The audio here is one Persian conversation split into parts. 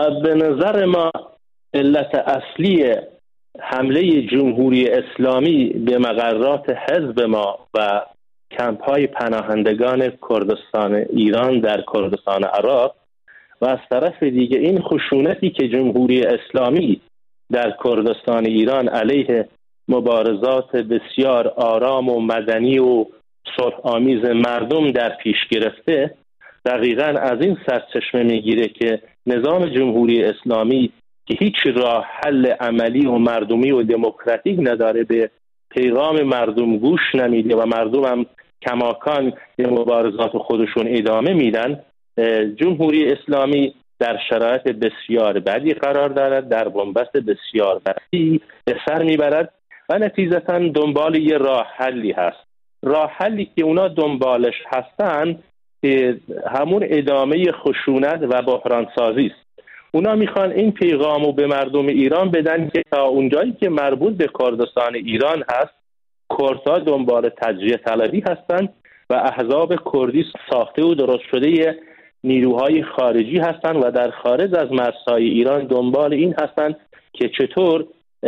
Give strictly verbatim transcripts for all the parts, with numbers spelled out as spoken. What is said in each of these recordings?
به نظر ما علت اصلی حمله جمهوری اسلامی به مقرات حزب ما و کمپ‌های پناهندگان کردستان ایران در کردستان عراق و از طرف دیگه این خشونتی که جمهوری اسلامی در کردستان ایران علیه مبارزات بسیار آرام و مدنی و صلح‌آمیز مردم در پیش گرفته، دقیقاً از این سرچشمه میگیره که نظام جمهوری اسلامی که هیچ راه حل عملی و مردمی و دموکراتیک نداره، به پیغام مردم گوش نمیده و مردم هم کماکان به مبارزات خودشون ادامه میدن. جمهوری اسلامی در شرایط بسیار بدی قرار دارد، در بنبست بسیار وسیع به سر میبرد و نتیجتاً دنبال یه راه حلی هست. راه حلی که اونا دنبالش هستن که همون ادامه خشونت و بحران سازی است. اونا میخوان این پیغامو به مردم ایران بدن که تا اونجایی که مربوط به کردستان ایران هست، کردها دنبال تجزیه طلبی هستند و احزاب کردی ساخته و درست شده نیروهای خارجی هستند و در خارج از مرزهای ایران دنبال این هستند که چطور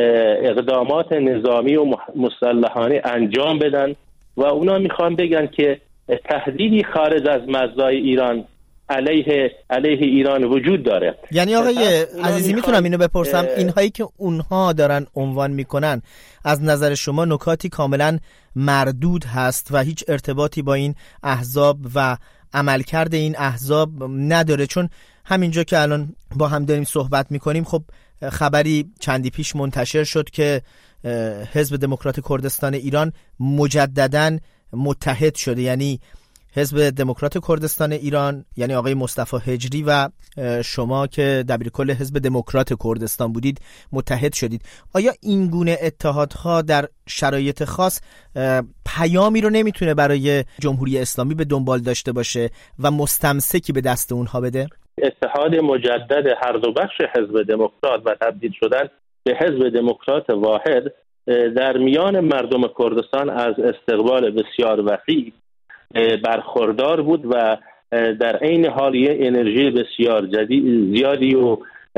اقدامات نظامی و مسلحانه انجام بدن و اونا میخوان بگن که تهدیدی خارج از مرزهای ایران علیه علیه ایران وجود داره. یعنی آقای عزیزی میتونم اینو بپرسم، اینهایی که اونها دارن عنوان میکنن از نظر شما نکاتی کاملا مردود هست و هیچ ارتباطی با این احزاب و عملکرد این احزاب نداره؟ چون همینجا که الان با هم داریم صحبت میکنیم، خب خبری چندی پیش منتشر شد که حزب دموکرات کردستان ایران مجدداً متحد شده، یعنی حزب دموکرات کردستان ایران یعنی آقای مصطفی هجری و شما که دبیرکل حزب دموکرات کردستان بودید متحد شدید. آیا این گونه اتحادها در شرایط خاص پیامی رو نمیتونه برای جمهوری اسلامی به دنبال داشته باشه و مستمسکی به دست اونها بده؟ اتحاد مجدد هر دو بخش حزب دموکرات و تبدیل شدن به حزب دموکرات واحد در میان مردم کردستان از استقبال بسیار وسیع برخوردار بود و در عین حال یه انرژی بسیار جدید زیادی و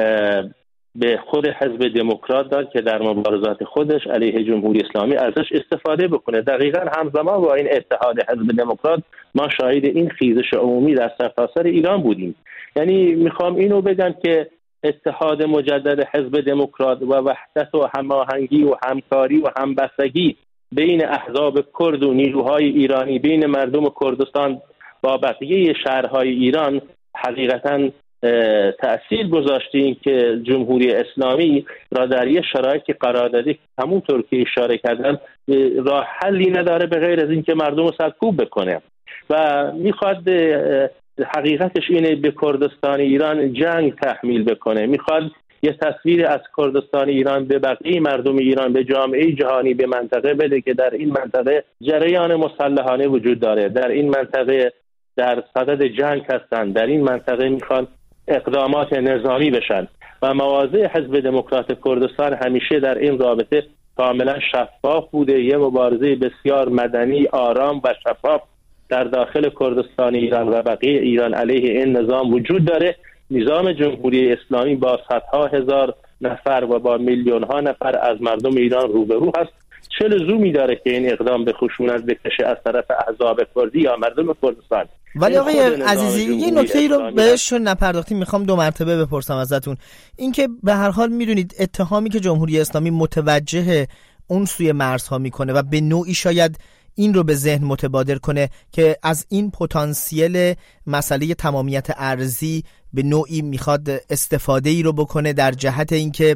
به خود حزب دموکرات داد که در مبارزات خودش علیه جمهوری اسلامی ازش استفاده بکنه. دقیقاً همزمان با این اتحاد حزب دموکرات ما شاهد این خیزش عمومی در سرتاسر ایران بودیم. یعنی میخوام اینو بگم که اتحاد مجدد حزب دموکرات و وحدت و هماهنگی و همکاری و همبستگی بین احزاب کرد و نیروهای ایرانی، بین مردم کردستان با بقیه شهرهای ایران حقیقتاً تأثیر گذاشتیم که جمهوری اسلامی را در یک شرایطی قرار داده همونطور که اشاره کردم راه حلی نداره به غیر از اینکه مردم رو سرکوب بکنه و میخواد حقیقتش اینه به کردستان ایران جنگ تحمیل بکنه، میخواد یه تصویر از کردستان ایران به بقیه مردم ایران، به جامعه جهانی، به منطقه بده که در این منطقه جریان مسلحانه وجود داره، در این منطقه در صدد جنگ هستند، در این منطقه میخوان اقدامات نظامی بشن و مواضع حزب دموکرات کردستان همیشه در این رابطه کاملا شفاف بوده. یه مبارزه بسیار مدنی، آرام و شفاف در داخل کردستان ایران و بقیه ایران علیه این نظام وجود داره. نظام جمهوری اسلامی با صدها هزار نفر و با میلیون ها نفر از مردم ایران روبرو هست. چه لزومی داره که این اقدام به خشونت بکشه از طرف احزاب کردی یا مردم کردستان؟ ولی آقای عزیزی یه نکته‌ای رو بهش نپرداختیم، میخوام دو مرتبه بپرسم ازتون. اینکه به هر حال میدونید اتهامی که جمهوری اسلامی متوجه اون سوی مرزها میکنه و به نوعی شاید این رو به ذهن متبادر کنه که از این پتانسیل مسئله تمامیت ارضی به نوعی میخواد استفاده ای رو بکنه در جهت اینکه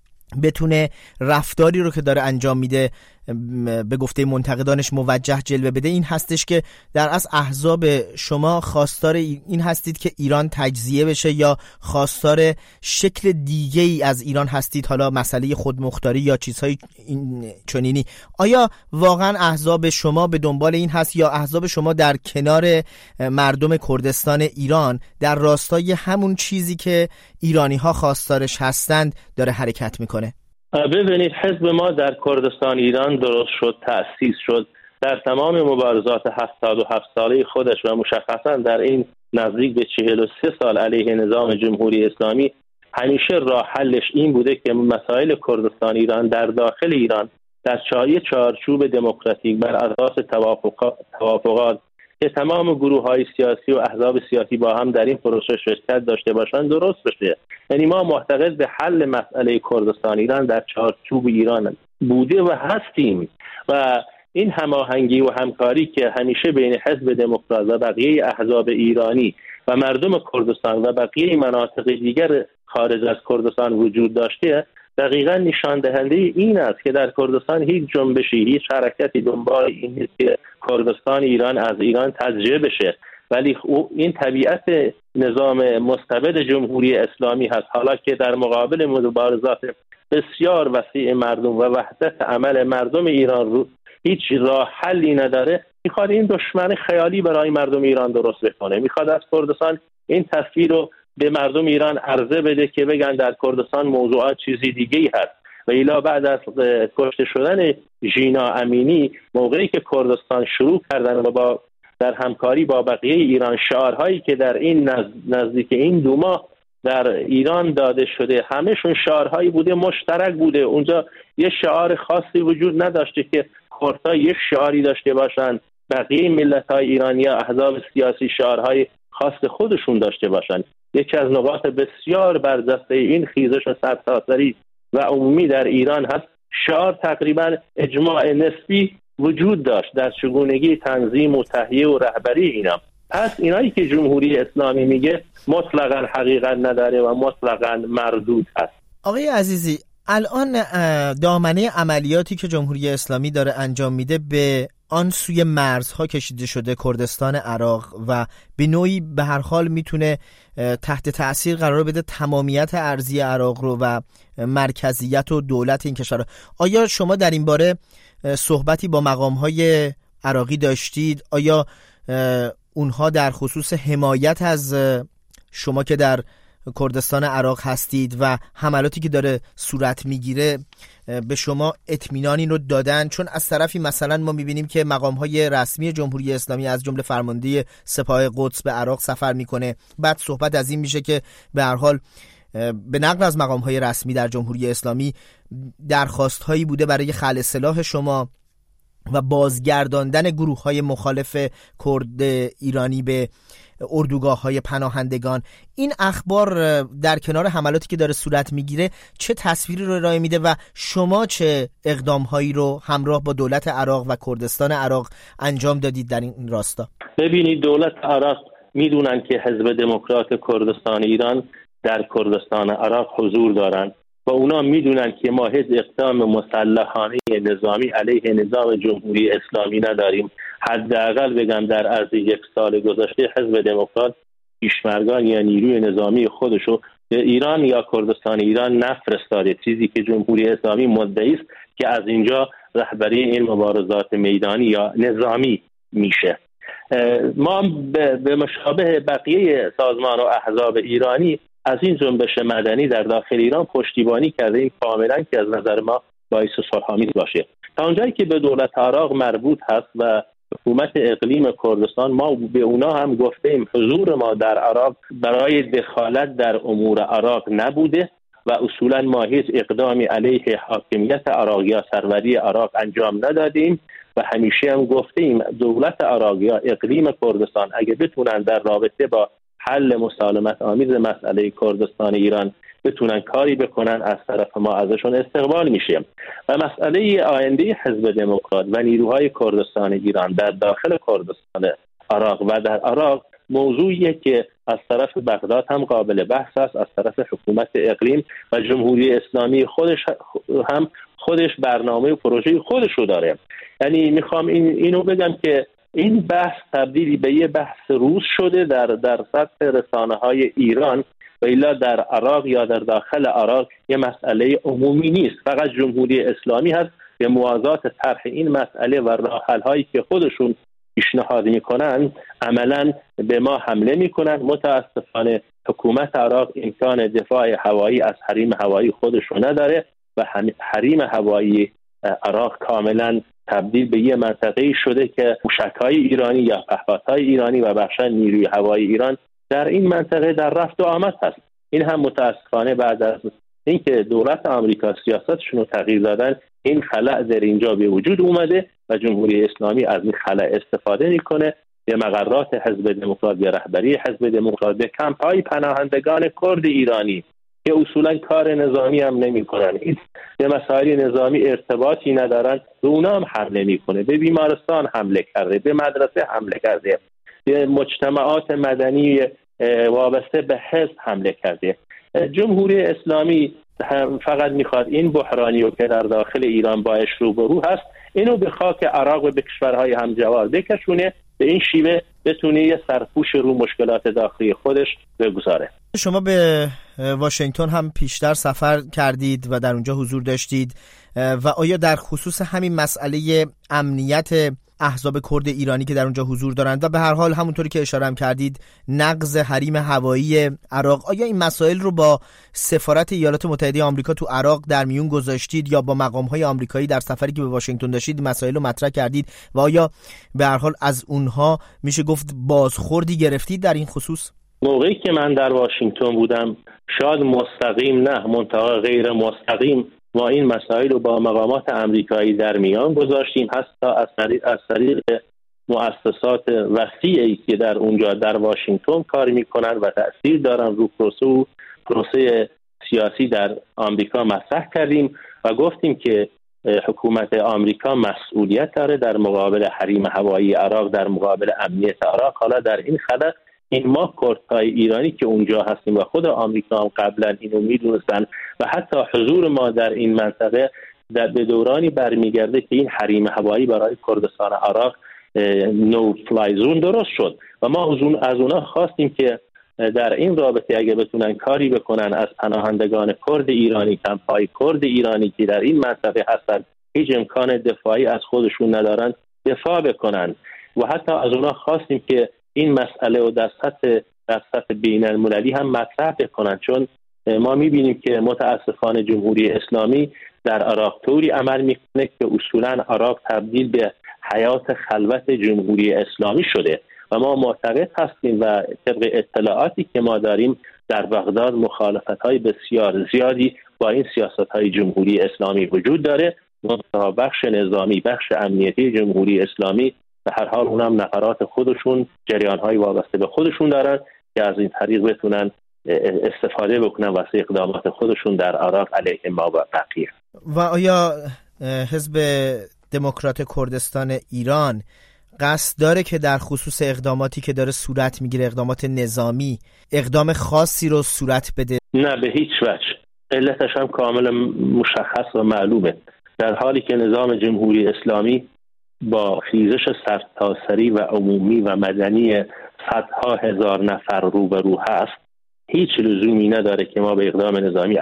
بتونه رفتاری رو که داره انجام میده به گفته منتقدانش موجه جلوه بده. این هستش که در از احزاب شما خواستار این هستید که ایران تجزیه بشه یا خواستار شکل دیگه ای از ایران هستید، حالا مسئله خودمختاری یا چیزهای این چنینی. آیا واقعا احزاب شما به دنبال این هست یا احزاب شما در کنار مردم کردستان ایران در راستای همون چیزی که ایرانی ها خواستارش هستند داره حرکت میکنه؟ ببینید، حزب ما در کردستان ایران درست شد، تأسیس شد در تمام مبارزات هفتاد و هفت ساله خودش و مشخصا در این نزدیک به چهل و سه سال علیه نظام جمهوری اسلامی همیشه راه حلش این بوده که مسائل کردستان ایران در داخل ایران در چای چارچوب دموکراتیک بر اساس توافقات, توافقات که تمام گروه‌های سیاسی و احزاب سیاسی با هم در این پروسه شرکت داشته باشند درست بشه. یعنی ما معتقد به حل مسئله کردستان ایران در چارچوب ایران بوده و هستیم و این هماهنگی و همکاری که همیشه بین حزب دموکرات و بقیه احزاب ایرانی و مردم کردستان و بقیه مناطق دیگر خارج از کردستان وجود داشته دقیقاً نشان دهنده این است که در کردستان هیچ جنبشی، هیچ حرکتی دنبال این نیست که کردستان ایران از ایران تجزیه بشه، ولی این طبیعت نظام مستبد جمهوری اسلامی هست. حالا که در مقابل مبارزات بسیار وسیع مردم و وحدت عمل مردم ایران رو هیچ راه حلی نداره، میخواد این دشمن خیالی برای مردم ایران درست بکنه، میخواد از کردستان این تصویر رو به مردم ایران عرضه بده که بگن در کردستان موضوعات چیزی دیگه‌ای هست. و الا بعد از کشته شدن ژینا امینی، موقعی که کردستان شروع کردن و با در همکاری با بقیه ایران شعارهایی که در این نزدیک این دو ماه در ایران داده شده همه‌شون شعارهایی بوده مشترک بوده. اونجا یه شعار خاصی وجود نداشته که کردها یک شعاری داشته باشن، بقیه ملت‌های ایرانی یا احزاب سیاسی شعارهای خاص خودشون داشته باشن. یکی از نقاط بسیار برجسته این خیزش سرتاسری و عمومی در ایران هست شعار تقریبا اجماع نسبی وجود داشت در چگونگی تنظیم و تهیه و رهبری اینا. پس اینایی که جمهوری اسلامی میگه مطلقاً حقیقت نداره و مطلقاً مردود هست. آقای عزیزی، الان دامنه عملیاتی که جمهوری اسلامی داره انجام میده به آن سوی مرزها کشیده شده کردستان عراق و به نوعی به هر حال میتونه تحت تأثیر قرار بده تمامیت ارضی عراق رو و مرکزیت و دولت این کشور. آیا شما در این باره صحبتی با مقام‌های عراقی داشتید؟ آیا اونها در خصوص حمایت از شما که در کردستان عراق هستید و حملاتی که داره صورت میگیره به شما اطمینانی رو دادن؟ چون از طرفی مثلا ما میبینیم که مقام‌های رسمی جمهوری اسلامی از جمله فرمانده سپاه قدس به عراق سفر میکنه، بعد صحبت از این میشه که به هر حال به نقل از مقام‌های رسمی در جمهوری اسلامی درخواست‌هایی بوده برای خلع سلاح شما و بازگرداندن گروه‌های مخالف کرد ایرانی به اردوگاه‌های پناهندگان. این اخبار در کنار حملاتی که داره صورت میگیره چه تصویری رو ارائه میده و شما چه اقدام‌هایی رو همراه با دولت عراق و کردستان عراق انجام دادید در این راستا؟ ببینید، دولت عراق میدونن که حزب دموکرات کردستان ایران در کردستان عراق حضور دارن و اونا میدونن که ما هیچ اقدام مسلحانه نظامی علیه نظام جمهوری اسلامی نداریم. حداقل بگم در عرض یک سال گذشته حزب دموکرات پیشمرگان یا نیروی نظامی خودشو به ایران یا کردستان ایران نفرستاده، چیزی که جمهوری اسلامی مدعی است که از اینجا رهبری این مبارزات میدانی یا نظامی میشه. ما به مشابه بقیه سازمان و احزاب ایرانی از این جنبش مدنی در داخل ایران پشتیبانی کرده، این کاملا که از نظر ما باعث صلح‌آمیز باشه. تا اونجایی که به دولت عراق مربوط هست و حکومت اقلیم کردستان، ما به اونا هم گفتیم حضور ما در عراق برای دخالت در امور عراق نبوده و اصولا ما هیچ اقدامی علیه حاکمیت عراق یا سروری عراق انجام ندادیم و همیشه هم گفتیم دولت عراق یا اقلیم کردستان اگه بتونن در رابطه با حل مسالمت آمیز مسئله کردستان ایران بتونن کاری بکنن، از طرف ما ازشون استقبال میشه. و مسئله آینده حزب دموکرات و نیروهای کردستان ایران در داخل کردستان عراق و در عراق موضوعیه که از طرف بغداد هم قابل بحث است، از طرف حکومت اقلیم و جمهوری اسلامی خودش هم خودش برنامه و پروژه خودش رو داره. یعنی میخوام این اینو بگم که این بحث تبدیلی به یه بحث روز شده در در سطح رسانه‌های ایران و الا در عراق یا در داخل عراق یه مسئله عمومی نیست، فقط جمهوری اسلامی هست به موازات طرح این مسئله و راه حل‌هایی که خودشون پیشنهاد میکنن عملاً به ما حمله میکنن. متاسفانه حکومت عراق امکان دفاع هوایی از حریم هوایی خودش رو نداره و حریم هوایی عراق کاملاً تبدیل به یه منطقه‌ای شده که موشک‌های ایرانی یا پهپادهای ایرانی و بخش نیروی هوایی ایران در این منطقه در رفت و آمد هست. این هم متاسفانه بعد از اینکه دولت آمریکا سیاستشون رو تغییر دادن، این خلأ در اینجا به وجود اومده و جمهوری اسلامی از این خلأ استفاده میکنه به مقرات حزب دموکرات، به رهبری حزب دموکرات، به کمپ‌های پناهندگان کرد ایرانی که اصولا کار نظامی هم نمی‌کنن، به مسائل نظامی ارتباطی ندارن، به اونا هم حمله میکنه، به بیمارستان حمله کرده، به مدرسه حمله کرده، به مجتمعات مدنی وابسته به حزب حمله کرده. جمهوری اسلامی فقط میخواد این بحرانی رو که در داخل ایران باش روبرو هست اینو به خاک عراق و به کشورهای همجوار بکشونه، به این شیوه بتونه یه سرپوش رو مشکلات داخلی خودش بگذاره. شما به واشنگتن هم پیشتر سفر کردید و در اونجا حضور داشتید و آیا در خصوص همین مسئله امنیت احزاب کرد ایرانی که در اونجا حضور دارند و به هر حال همونطوری که اشاره هم کردید نقض حریم هوایی عراق، آیا این مسائل رو با سفارت ایالات متحده آمریکا تو عراق در میون گذاشتید یا با مقام‌های آمریکایی در سفری که به واشنگتن داشتید مسائل رو مطرح کردید و آیا به هر حال از اونها میشه گفت بازخوردی گرفتید در این خصوص؟ موقعی که من در واشنگتن بودم شاید مستقیم نه منتها غیر مستقیم ما این مسائل رو با مقامات آمریکایی در میان گذاشتیم، حتی از طریق از طریق مؤسسات وسیعی که در اونجا در واشنگتن کار میکنن و تأثیر دارن رو پروسه پروسه سیاسی در آمریکا مطرح کردیم و گفتیم که حکومت آمریکا مسئولیت داره در مقابل حریم هوایی عراق، در مقابل امنیت عراق. حالا در این خلا این ما کردهای ایرانی که اونجا هستیم و خود آمریکا هم قبلا اینو میدونستن و حتی حضور ما در این منطقه در به دورانی برمیگرده که این حریم هوایی برای کردستان عراق نو فلای زون درست شد و ما از اونا خواستیم که در این رابطه اگه بتونن کاری بکنن از پناهندگان کرد ایرانی، کمپ‌های کرد ایرانی که در این منطقه هستن هیچ امکان دفاعی از خودشون ندارن دفاع بکنن و حتی از اونا خواستیم که این مسئله رو در سطح در سطح بین المللی هم مطرح بکنن، چون ما میبینیم که متاسفانه جمهوری اسلامی در عراق طوری عمل میکنه که اصولا عراق تبدیل به حیات خلوت جمهوری اسلامی شده و ما معتقد هستیم و طبق اطلاعاتی که ما داریم در بغداد مخالفت‌های بسیار زیادی با این سیاست‌های جمهوری اسلامی وجود داره و بخش نظامی، بخش امنیتی جمهوری اسلامی به هر حال اونم نفرات خودشون جریان‌های وابسته به خودشون دارن که از این طریق بتونن استفاده بکنن واسه اقدامات خودشون در عراق علیه ما و بقیه. و آیا حزب دموکرات کردستان ایران قصد داره که در خصوص اقداماتی که داره صورت میگیره، اقدامات نظامی، اقدام خاصی رو صورت بده؟ نه به هیچ وجه. علتش هم کاملا مشخص و معلومه. در حالی که نظام جمهوری اسلامی با خیزش سرتاسری و عمومی و مدنی صدها هزار نفر روبرو هست، هیچ لزومی نداره که ما به اقدام نظامی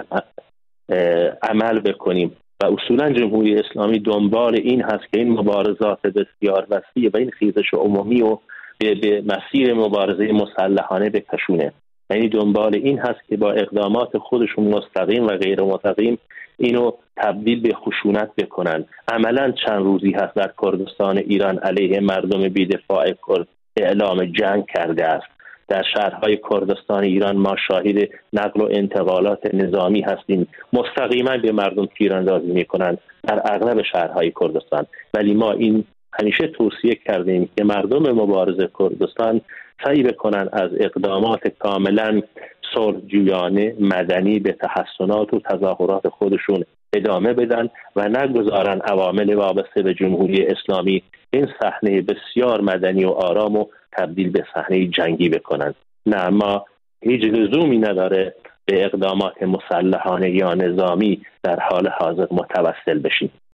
عمل بکنیم و اصولا جمهوری اسلامی دنبال این هست که این مبارزات بسیار وسیع و این خیزش عمومی رو به, به مسیر مبارزه مسلحانه بکشونه. یعنی دنبال این هست که با اقدامات خودشون مستقیم و غیر مستقیم اینو تبدیل به خشونت بکنن. عملا چند روزی هست در کردستان ایران علیه مردم بی‌دفاع کرد اعلام جنگ کرده است. در شهرهای کردستان ایران ما شاهد نقل و انتقالات نظامی هستیم، مستقیما به مردم تیراندازی میکنن در اغلب شهرهای کردستان. ولی ما این همیشه توصیه کردیم که مردم مبارز کردستان سعی بکنن از اقدامات کاملا صلح‌جویانه مدنی به تحسنات و تظاهرات خودشون ادامه بدن و نگذارن عوامل وابسته به جمهوری اسلامی این صحنه بسیار مدنی و آرام و تبدیل به صحنه جنگی بکنن. نه، ما هیچ لزومی نداره به اقدامات مسلحانه یا نظامی در حال حاضر متوسل بشیم.